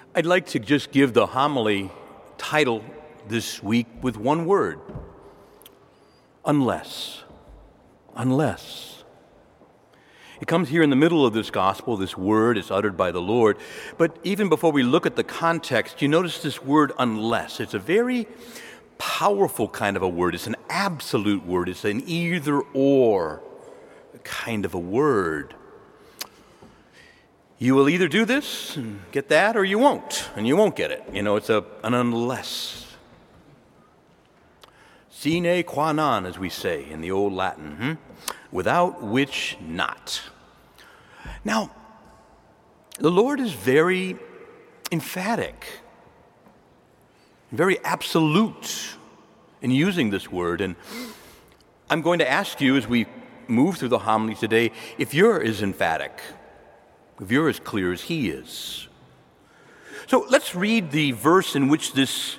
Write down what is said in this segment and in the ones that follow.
I'd like to just give the homily title this week with one word: unless. Unless. It comes here in the middle of this gospel. This word is uttered by the Lord. But even before we look at the context, you notice this word unless. It's a very powerful kind of a word. It's an absolute word. It's an either or kind of a word. You will either do this and get that, or you won't, and you won't get it. It's an unless. Sine qua non, as we say in the old Latin, without which not. Now, the Lord is very emphatic, very absolute in using this word, and I'm going to ask you as we move through the homily today if you're as emphatic, if you're as clear as he is. So let's read the verse in which this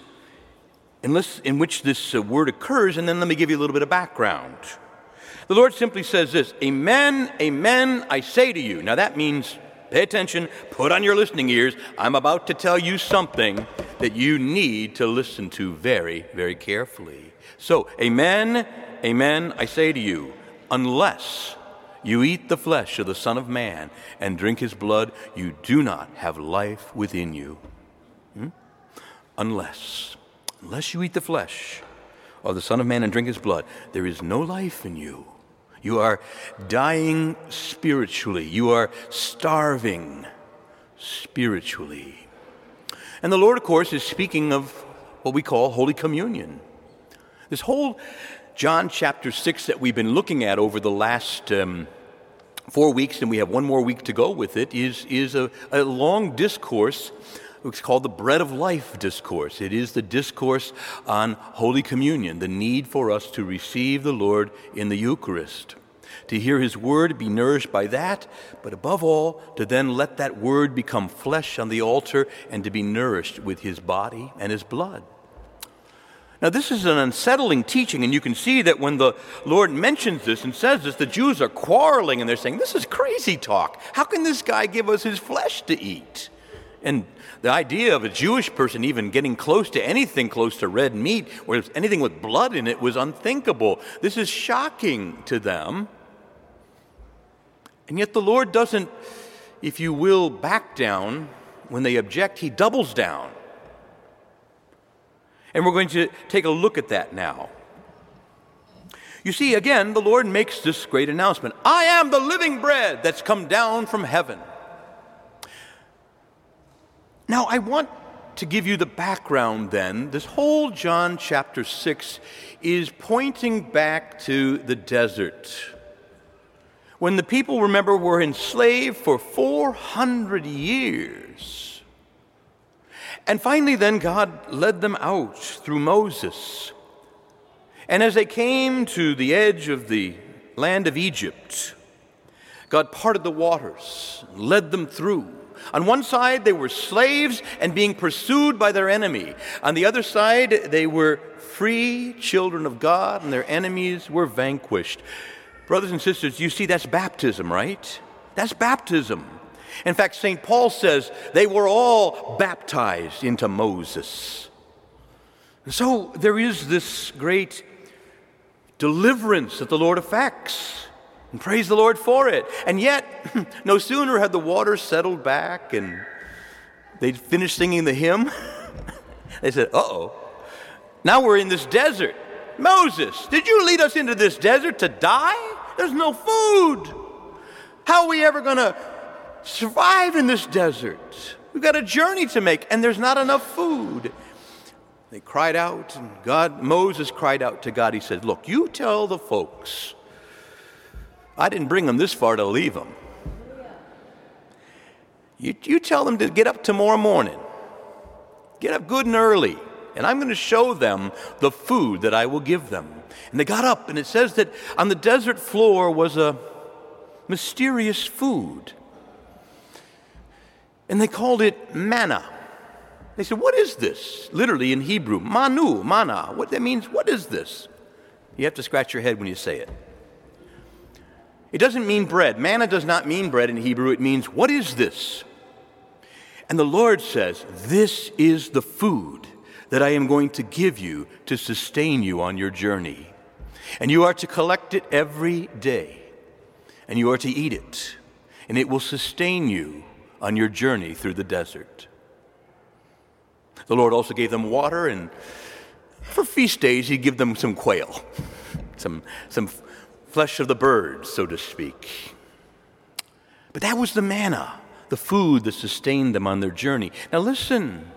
word occurs, and then let me give you a little bit of background. The Lord simply says this: Amen, amen, I say to you. Now that means, pay attention, put on your listening ears. I'm about to tell you something that you need to listen to very, very carefully. So, amen, amen, I say to you, unless you eat the flesh of the Son of Man and drink his blood, you do not have life within you. Unless you eat the flesh of the Son of Man and drink his blood, there is no life in you. You are dying spiritually. You are starving spiritually. And the Lord, of course, is speaking of what we call Holy Communion. This whole John chapter 6 that we've been looking at over the last 4 weeks, and we have one more week to go with it, is a long discourse. It's called the Bread of Life discourse. It is the discourse on Holy Communion, the need for us to receive the Lord in the Eucharist, to hear his word, be nourished by that, but above all, to then let that word become flesh on the altar and to be nourished with his body and his blood. Now, this is an unsettling teaching, and you can see that when the Lord mentions this and says this, the Jews are quarreling, and they're saying, this is crazy talk. How can this guy give us his flesh to eat? And the idea of a Jewish person even getting close to anything close to red meat, or anything with blood in it, was unthinkable. This is shocking to them. And yet the Lord doesn't, if you will, back down when they object. He doubles down. And we're going to take a look at that now. You see, again, the Lord makes this great announcement. I am the living bread that's come down from heaven. Now, I want to give you the background then. This whole John chapter 6 is pointing back to the desert, when the people, remember, were enslaved for 400 years. And finally then God led them out through Moses. And as they came to the edge of the land of Egypt, God parted the waters, led them through. On one side, they were slaves and being pursued by their enemy. On the other side, they were free children of God, and their enemies were vanquished. Brothers and sisters, you see, that's baptism, right? That's baptism. In fact, St. Paul says they were all baptized into Moses. And so there is this great deliverance that the Lord effects. And praise the Lord for it. And yet, no sooner had the waters settled back and they'd finished singing the hymn, they said, uh-oh, now we're in this desert. Moses, did you lead us into this desert to die? There's no food. How are we ever going to survive in this desert? We've got a journey to make, and there's not enough food. They cried out, and Moses cried out to God. He said, look, you tell the folks, I didn't bring them this far to leave them. You tell them to get up tomorrow morning. Get up good and early, and I'm going to show them the food that I will give them. And they got up, and it says that on the desert floor was a mysterious food. And they called it manna. They said, what is this? Literally in Hebrew, manu, manna. What that means, what is this? You have to scratch your head when you say it. It doesn't mean bread. Manna does not mean bread in Hebrew. It means, what is this? And the Lord says, this is the food that I am going to give you to sustain you on your journey. And you are to collect it every day, and you are to eat it, and it will sustain you on your journey through the desert. The Lord also gave them water, and for feast days, he'd give them some quail, some flesh of the birds, so to speak. But that was the manna, the food that sustained them on their journey. Now listen,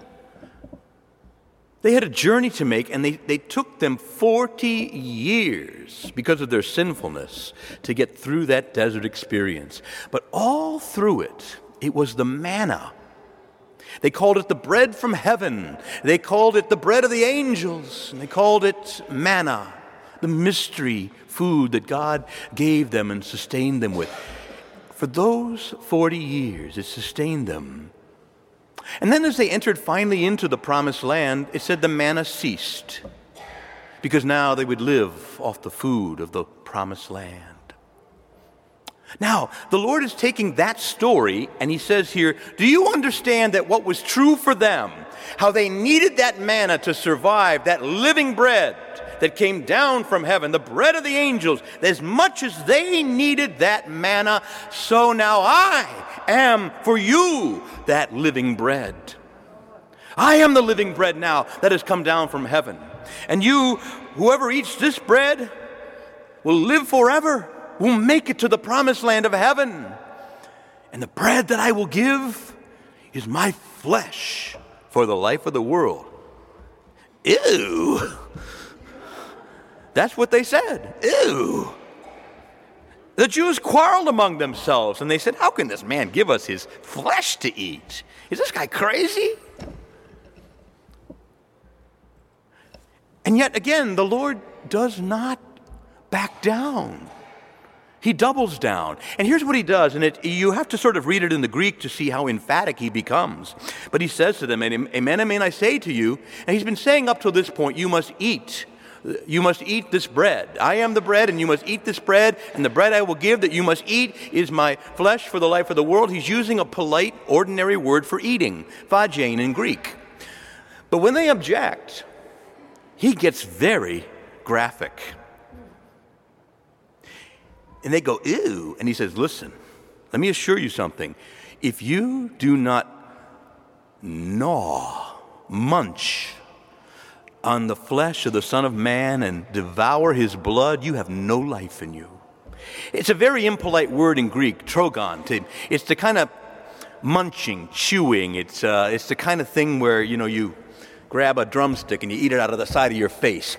they had a journey to make, and they took them 40 years because of their sinfulness to get through that desert experience. But all through it, it was the manna. They called it the bread from heaven. They called it the bread of the angels. And they called it manna, the mystery food that God gave them and sustained them with. For those 40 years, it sustained them. And then as they entered finally into the promised land, it said the manna ceased, because now they would live off the food of the promised land. Now, the Lord is taking that story, and he says here, do you understand that what was true for them, how they needed that manna to survive, that living bread that came down from heaven, the bread of the angels, as much as they needed that manna, so now I am for you that living bread. I am the living bread now that has come down from heaven. And you, whoever eats this bread, will live forever, will make it to the promised land of heaven. And the bread that I will give is my flesh for the life of the world. Ew. That's what they said. Ew. The Jews quarreled among themselves, and they said, how can this man give us his flesh to eat? Is this guy crazy? And yet again, the Lord does not back down. He doubles down. And here's what he does, and you have to sort of read it in the Greek to see how emphatic he becomes. But he says to them, amen, amen, I say to you, and he's been saying up to this point, you must eat. You must eat this bread. I am the bread, and you must eat this bread, and the bread I will give that you must eat is my flesh for the life of the world. He's using a polite, ordinary word for eating, phagein in Greek. But when they object, he gets very graphic. And they go, ew. And he says, listen, let me assure you something. If you do not gnaw, munch on the flesh of the Son of Man and devour his blood, you have no life in you. It's a very impolite word in Greek, trogon. It's the kind of munching, chewing. It's the kind of thing where, you grab a drumstick and you eat it out of the side of your face.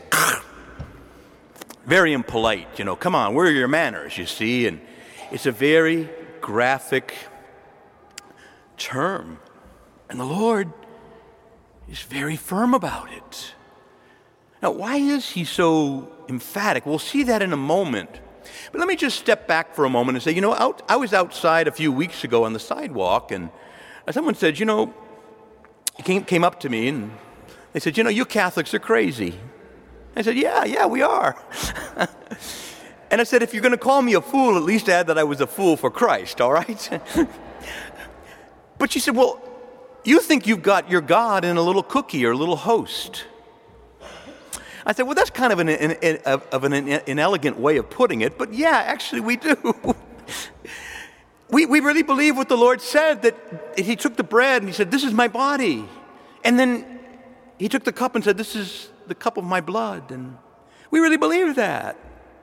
Very impolite, come on, where are your manners, you see? And it's a very graphic term. And the Lord is very firm about it. Now, why is he so emphatic? We'll see that in a moment. But let me just step back for a moment and say, I was outside a few weeks ago on the sidewalk, and someone said, came up to me, and they said, you Catholics are crazy. I said, yeah, we are. And I said, if you're going to call me a fool, at least add that I was a fool for Christ, all right? But she said, well, you think you've got your God in a little cookie or a little host. I said, well, that's kind of an inelegant way of putting it, but yeah, actually we do. We really believe what the Lord said, that he took the bread and he said, this is my body. And then he took the cup and said, this is the cup of my blood. And we really believe that.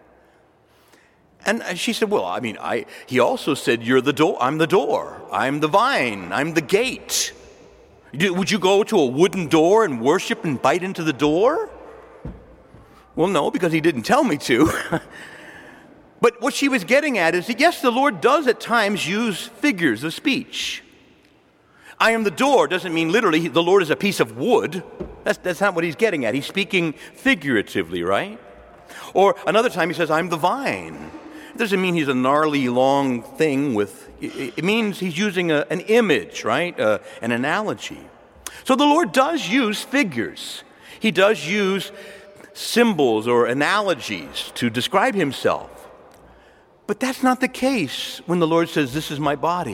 And she said, well, he also said, you're the door, I'm the door, I'm the vine, I'm the gate. Would you go to a wooden door and worship and bite into the door? Well, no, because he didn't tell me to. But what she was getting at is that, yes, the Lord does at times use figures of speech. I am the door doesn't mean literally the Lord is a piece of wood. That's not what he's getting at. He's speaking figuratively, right? Or another time he says, I'm the vine. It doesn't mean he's a gnarly, long thing it means he's using an image, right? An analogy. So the Lord does use figures. He does use symbols or analogies to describe himself. But that's not the case when the Lord says, this is my body.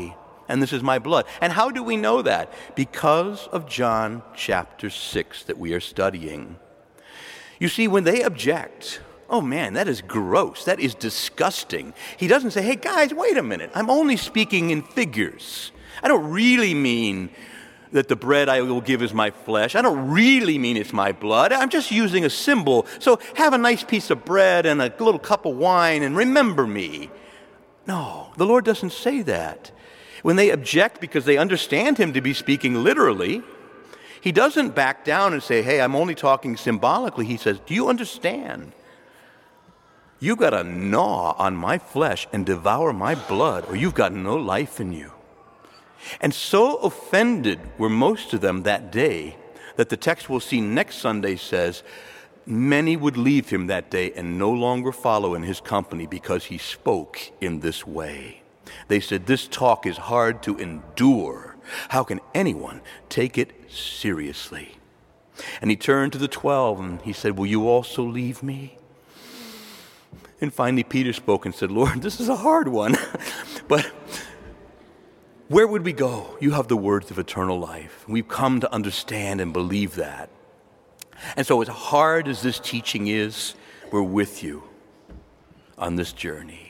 and this is my blood. And how do we know that? Because of John chapter 6 that we are studying. You see, when they object, oh man, that is gross, that is disgusting. He doesn't say, hey guys, wait a minute, I'm only speaking in figures. I don't really mean that the bread I will give is my flesh. I don't really mean it's my blood. I'm just using a symbol. So have a nice piece of bread and a little cup of wine and remember me. No, the Lord doesn't say that. When they object because they understand him to be speaking literally, he doesn't back down and say, hey, I'm only talking symbolically. He says, do you understand? You've got to gnaw on my flesh and devour my blood, or you've got no life in you. And so offended were most of them that day that the text we'll see next Sunday says, many would leave him that day and no longer follow in his company because he spoke in this way. They said, this talk is hard to endure. How can anyone take it seriously? And he turned to the 12 and he said, will you also leave me? And finally Peter spoke and said, Lord, this is a hard one, but where would we go? You have the words of eternal life. We've come to understand and believe that. And so as hard as this teaching is, we're with you on this journey.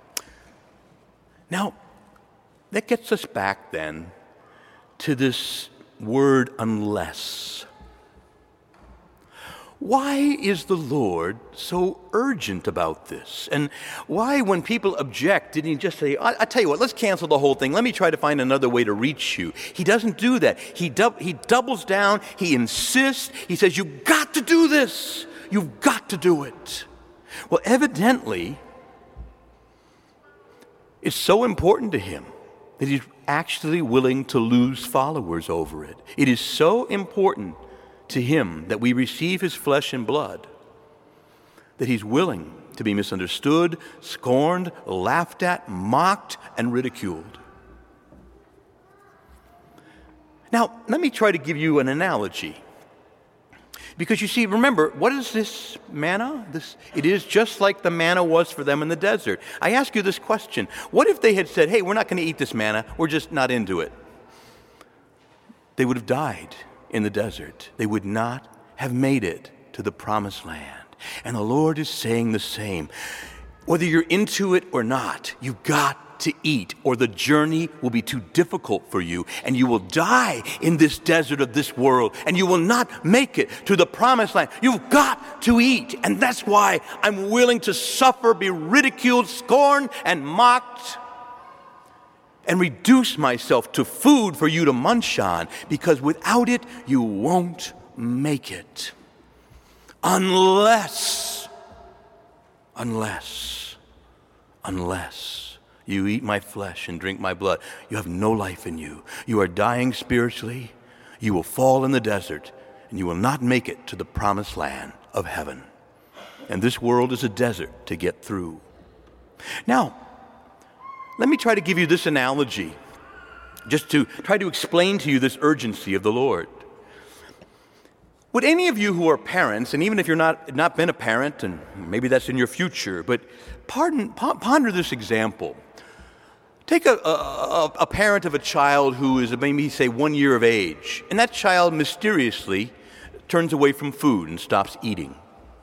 Now, that gets us back then to this word unless. Why is the Lord so urgent about this? And why, when people object, didn't he just say, I tell you what, let's cancel the whole thing. Let me try to find another way to reach you. He doesn't do that. He doubles down. He insists. He says, you've got to do this. You've got to do it. Well, evidently, it's so important to him that he's actually willing to lose followers over it. It is so important to him that we receive his flesh and blood, that he's willing to be misunderstood, scorned, laughed at, mocked, and ridiculed. Now, let me try to give you an analogy. Because you see, remember, what is this manna? It is just like the manna was for them in the desert. I ask you this question. What if they had said, hey, we're not going to eat this manna, we're just not into it? They would have died in the desert. They would not have made it to the promised land. And the Lord is saying the same. Whether you're into it or not, you've got to eat, or the journey will be too difficult for you, and you will die in this desert of this world, and you will not make it to the promised land. You've got to eat, and that's why I'm willing to suffer, be ridiculed, scorned, and mocked, and reduce myself to food for you to munch on, because without it, you won't make it. Unless you eat my flesh and drink my blood, you have no life in you. You are dying spiritually. You will fall in the desert, and you will not make it to the promised land of heaven. And this world is a desert to get through. Now, let me try to give you this analogy, just to try to explain to you this urgency of the Lord. Would any of you who are parents, and even if you're not been a parent, and maybe that's in your future, but ponder this example. Take a parent of a child who is maybe, say, 1 year of age, and that child mysteriously turns away from food and stops eating.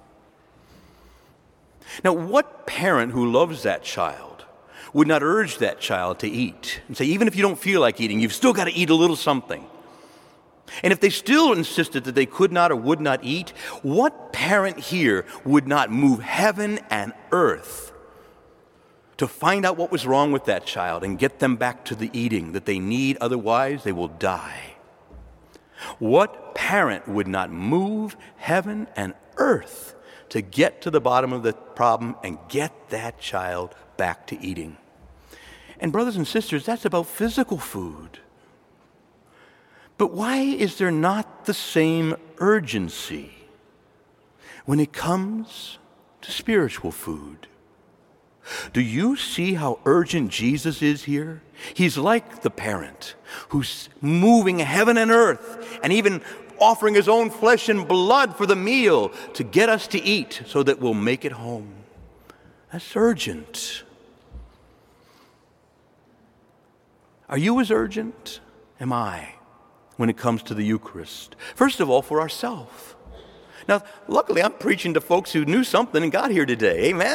Now, what parent who loves that child would not urge that child to eat and say, even if you don't feel like eating, you've still got to eat a little something? And if they still insisted that they could not or would not eat, what parent here would not move heaven and earth to find out what was wrong with that child and get them back to the eating that they need, otherwise they will die? What parent would not move heaven and earth to get to the bottom of the problem and get that child back to eating? And brothers and sisters, that's about physical food. But why is there not the same urgency when it comes to spiritual food? Do you see how urgent Jesus is here? He's like the parent who's moving heaven and earth and even offering his own flesh and blood for the meal to get us to eat so that we'll make it home. That's urgent. Are you as urgent? Am I? When it comes to the Eucharist. First of all, for ourselves. Now, luckily, I'm preaching to folks who knew something and got here today. Amen?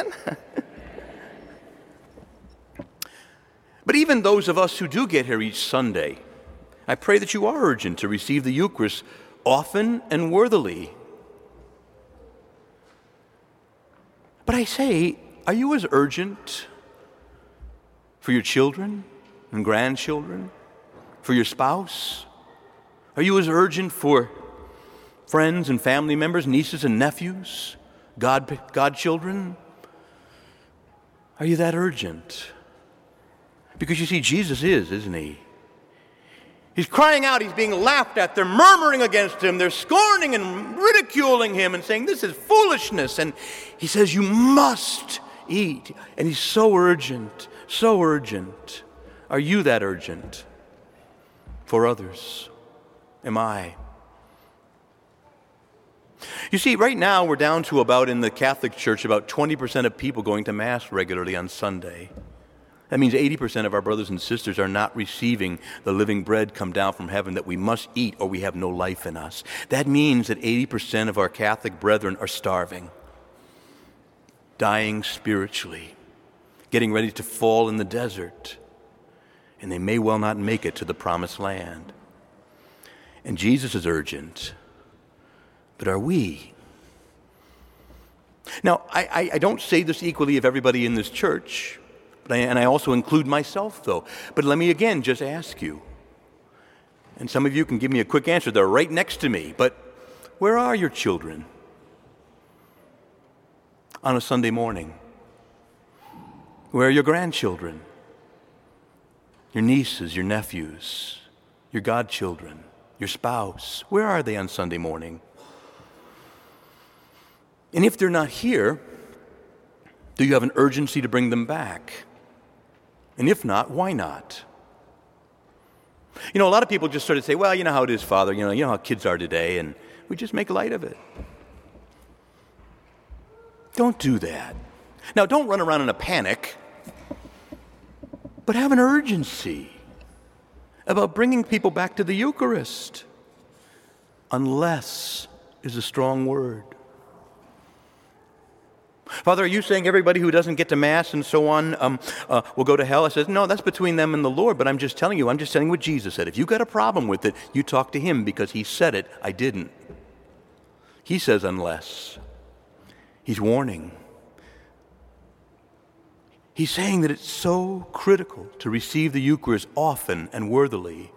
But even those of us who do get here each Sunday, I pray that you are urgent to receive the Eucharist often and worthily. But I say, are you as urgent for your children and grandchildren? For your spouse? Are you as urgent for friends and family members, nieces and nephews, godchildren? Are you that urgent? Because you see, Jesus is, isn't he? He's crying out, he's being laughed at, they're murmuring against him, they're scorning and ridiculing him and saying, this is foolishness. And he says, you must eat. And he's so urgent, so urgent. Are you that urgent for others? Am I? You see, right now we're down to about, in the Catholic Church, about 20% of people going to Mass regularly on Sunday. That means 80% of our brothers and sisters are not receiving the living bread come down from heaven that we must eat or we have no life in us. That means that 80% of our Catholic brethren are starving, dying spiritually, getting ready to fall in the desert, and they may well not make it to the promised land. And Jesus is urgent, but are we? Now, I don't say this equally of everybody in this church, and I also include myself, though. But let me again just ask you, and some of you can give me a quick answer. They're right next to me, but where are your children on a Sunday morning? Where are your grandchildren? Your nieces, your nephews, your godchildren, your spouse? Where are they on Sunday morning? And if they're not here, do you have an urgency to bring them back? And if not, why not? You know, a lot of people just sort of say, well, you know how it is, Father. You know how kids are today, and we just make light of it. Don't do that. Now, don't run around in a panic, but have an urgency about bringing people back to the Eucharist. Unless is a strong word. Father, are you saying everybody who doesn't get to Mass and so on will go to hell? I said, no, that's between them and the Lord, but I'm just telling you what Jesus said. If you got a problem with it, you talk to him because he said it, I didn't. He says unless. He's warning. He's saying that it's so critical to receive the Eucharist often and worthily.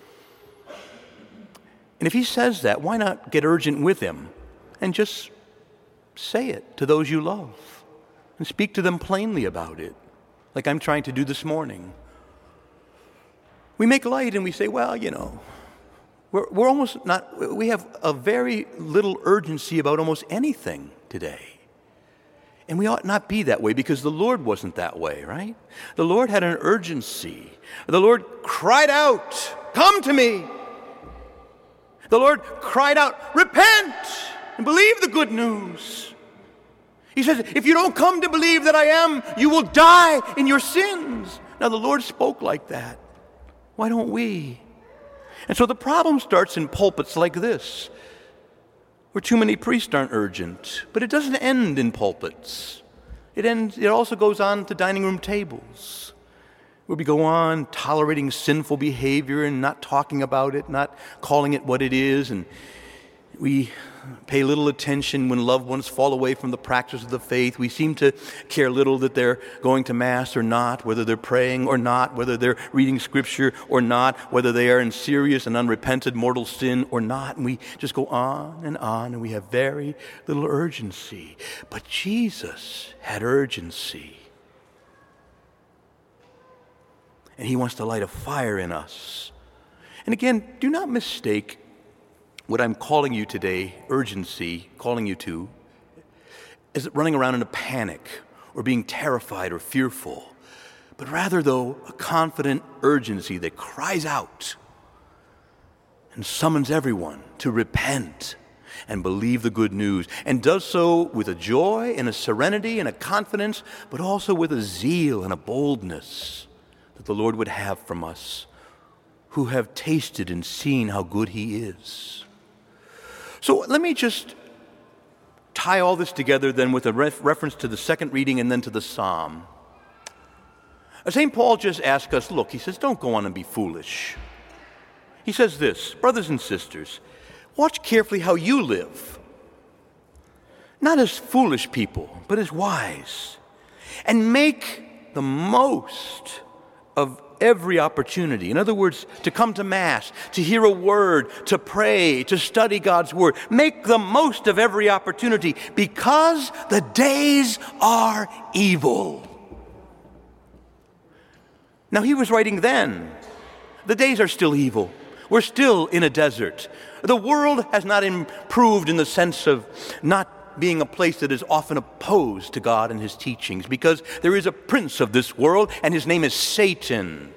And if he says that, why not get urgent with him and just say it to those you love and speak to them plainly about it, like I'm trying to do this morning. We make light and we say, well, you know, we're almost not, we have a very little urgency about almost anything today. And we ought not be that way because the Lord wasn't that way, right? The Lord had an urgency. The Lord cried out, come to me. The Lord cried out, repent and believe the good news. He says, if you don't come to believe that I am, you will die in your sins. Now, the Lord spoke like that. Why don't we? And so the problem starts in pulpits like this, where too many priests aren't urgent. But it doesn't end in pulpits. It also goes on to dining room tables, where we go on tolerating sinful behavior and not talking about it, not calling it what it is, and we pay little attention when loved ones fall away from the practice of the faith. We seem to care little that they're going to Mass or not, whether they're praying or not, whether they're reading Scripture or not, whether they are in serious and unrepented mortal sin or not. And we just go on, and we have very little urgency. But Jesus had urgency. And he wants to light a fire in us. And again, do not mistake what I'm calling you today, urgency, calling you to, is running around in a panic or being terrified or fearful, but rather, though, a confident urgency that cries out and summons everyone to repent and believe the good news, and does so with a joy and a serenity and a confidence, but also with a zeal and a boldness that the Lord would have from us who have tasted and seen how good he is. So let me just tie all this together then with a reference to the second reading and then to the psalm. St. Paul just asked us, look, he says, don't go on and be foolish. He says this, brothers and sisters, watch carefully how you live, not as foolish people, but as wise, and make the most of every opportunity. In other words, to come to Mass, to hear a word, to pray, to study God's Word. Make the most of every opportunity because the days are evil. Now, he was writing then. The days are still evil. We're still in a desert. The world has not improved in the sense of not being a place that is often opposed to God and his teachings, because there is a prince of this world, and his name is Satan.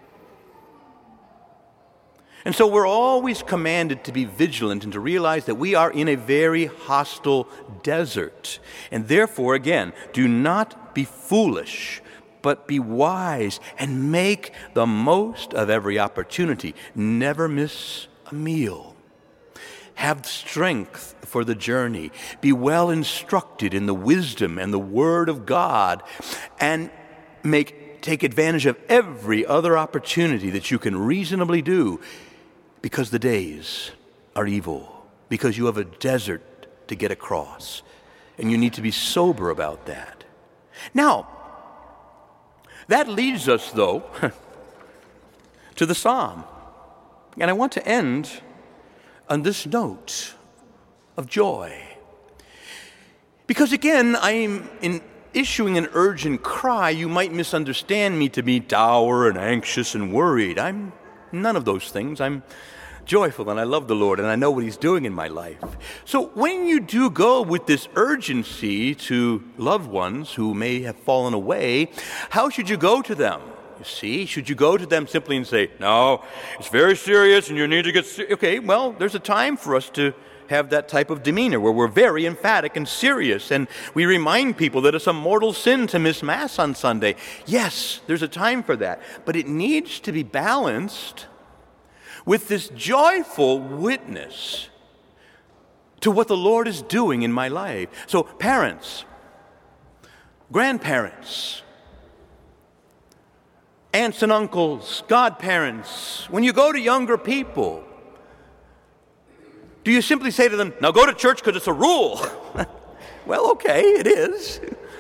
And so we're always commanded to be vigilant and to realize that we are in a very hostile desert. And therefore, again, do not be foolish, but be wise and make the most of every opportunity. Never miss a meal. Have strength for the journey. Be well instructed in the wisdom and the Word of God, and take advantage of every other opportunity that you can reasonably do, because the days are evil, because you have a desert to get across, and you need to be sober about that. Now, that leads us, though, to the psalm. And I want to end on this note of joy. Because again, I'm issuing an urgent cry. You might misunderstand me to be dour and anxious and worried. I'm none of those things. I'm joyful and I love the Lord and I know what he's doing in my life. So when you do go with this urgency to loved ones who may have fallen away, how should you go to them? You see, should you go to them simply and say, no, it's very serious and you need to get serious? Okay, well, there's a time for us to have that type of demeanor where we're very emphatic and serious, and we remind people that it's a mortal sin to miss Mass on Sunday. Yes, there's a time for that, but it needs to be balanced with this joyful witness to what the Lord is doing in my life. So parents, grandparents, aunts and uncles, godparents, when you go to younger people, do you simply say to them, now go to church because it's a rule? Well, okay, it is.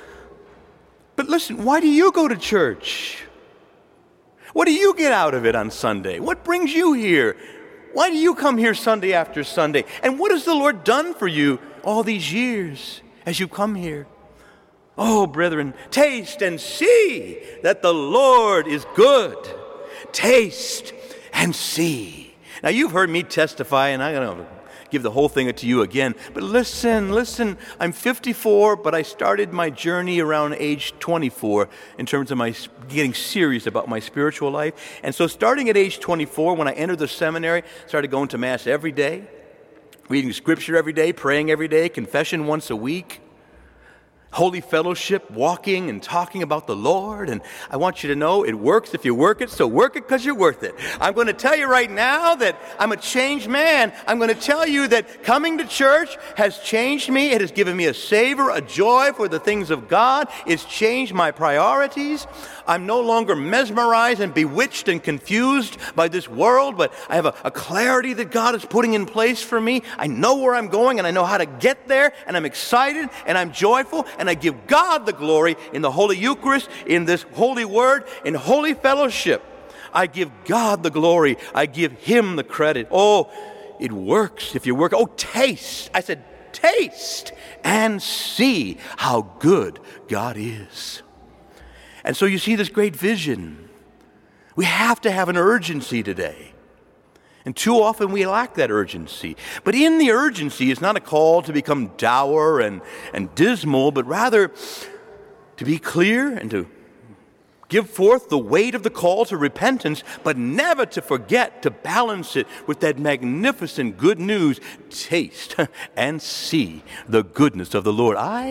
But listen, why do you go to church? What do you get out of it on Sunday? What brings you here? Why do you come here Sunday after Sunday? And what has the Lord done for you all these years as you come here? Oh, brethren, taste and see that the Lord is good. Taste and see. Now, you've heard me testify, and I'm going to give the whole thing to you again. But listen, I'm 54, but I started my journey around age 24 in terms of my getting serious about my spiritual life. And so starting at age 24, when I entered the seminary, started going to Mass every day, reading Scripture every day, praying every day, confession once a week, holy fellowship, walking and talking about the Lord. And I want you to know it works if you work it, so work it because you're worth it. I'm going to tell you right now that I'm a changed man. I'm going to tell you that coming to church has changed me. It has given me a savor, a joy for the things of God. It's changed my priorities. I'm no longer mesmerized and bewitched and confused by this world, but I have a clarity that God is putting in place for me. I know where I'm going and I know how to get there, and I'm excited and I'm joyful, and I give God the glory in the Holy Eucharist, in this Holy Word, in holy fellowship. I give God the glory. I give Him the credit. Oh, it works if you work. Oh, taste. I said, taste and see how good God is. And so you see this great vision. We have to have an urgency today. And too often we lack that urgency. But in the urgency, it's not a call to become dour and dismal, but rather to be clear and to give forth the weight of the call to repentance, but never to forget to balance it with that magnificent good news. Taste and see the goodness of the Lord. I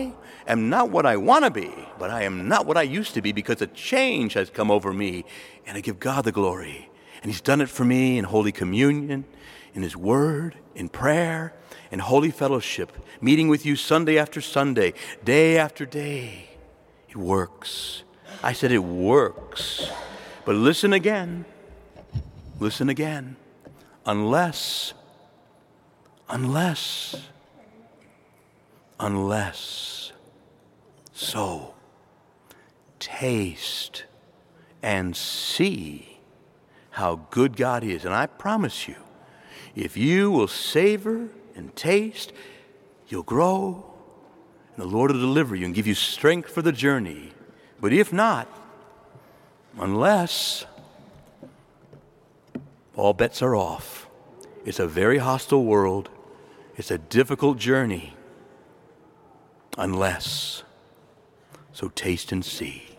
am not what I want to be, but I am not what I used to be because a change has come over me. And I give God the glory. And He's done it for me in Holy Communion, in His Word, in prayer, in holy fellowship, meeting with you Sunday after Sunday, day after day. It works. I said it works. But listen again. Listen again. Unless, so taste and see how good God is. And I promise you, if you will savor and taste, you'll grow, and the Lord will deliver you and give you strength for the journey. But if not, unless, all bets are off. It's a very hostile world. It's a difficult journey. Unless, so taste and see.